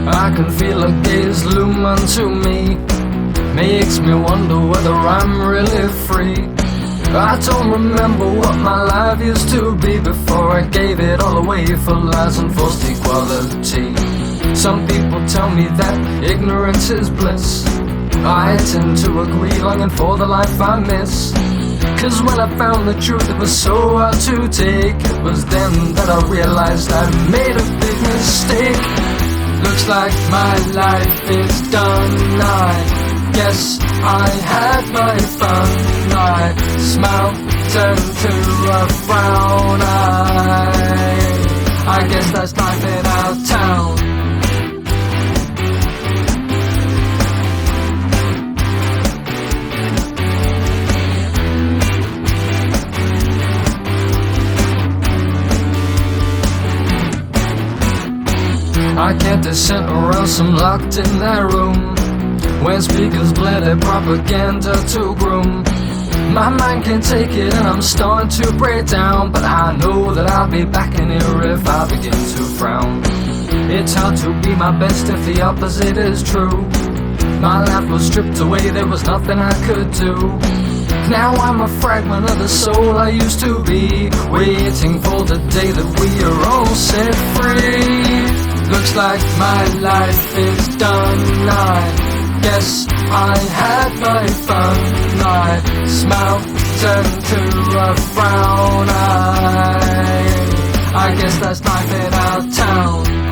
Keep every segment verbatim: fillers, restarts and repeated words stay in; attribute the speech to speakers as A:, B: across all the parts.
A: I can feel a gaze loom unto me, makes me wonder whether I'm really free. I don't remember what my life used to be before I gave it all away for lies and forced equality. Some people tell me that ignorance is bliss. I tend to agree, longing for the life I miss. Cause when I found the truth, it was so hard to take. It was then that I realized I made a big mistake. Looks like my life is done. I guess I had my fun. My smile turned to a frown. I, I guess that's life in our town. I can't dissent or else I'm locked in that room where speakers blare their propaganda to groom. My mind can't take it and I'm starting to break down, but I know that I'll be back in here if I begin to frown. It's hard to be my best if the opposite is true. My life was stripped away, there was nothing I could do. Now I'm a fragment of the soul I used to be, waiting for the day that we are all set free. Looks like my life is done. I guess I had my fun. My smile turned to a frown. I, I guess that's life in our town.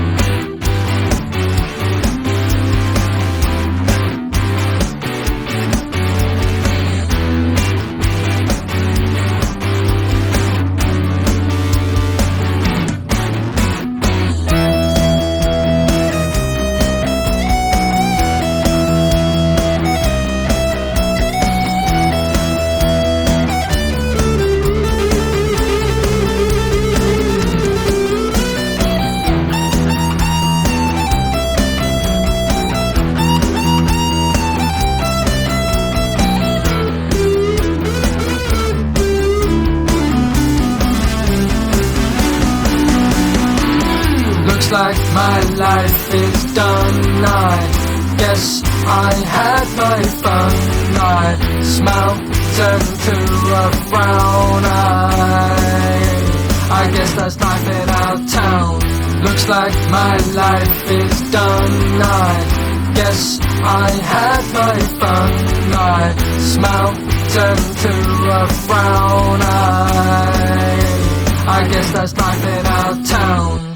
A: Looks like my life is done. I guess I had my fun. My smile turned to a frown. I, I guess that's life in our town. Looks like my life is done. I guess I had my fun. My smile turned to a frown. I, I guess that's life in our town.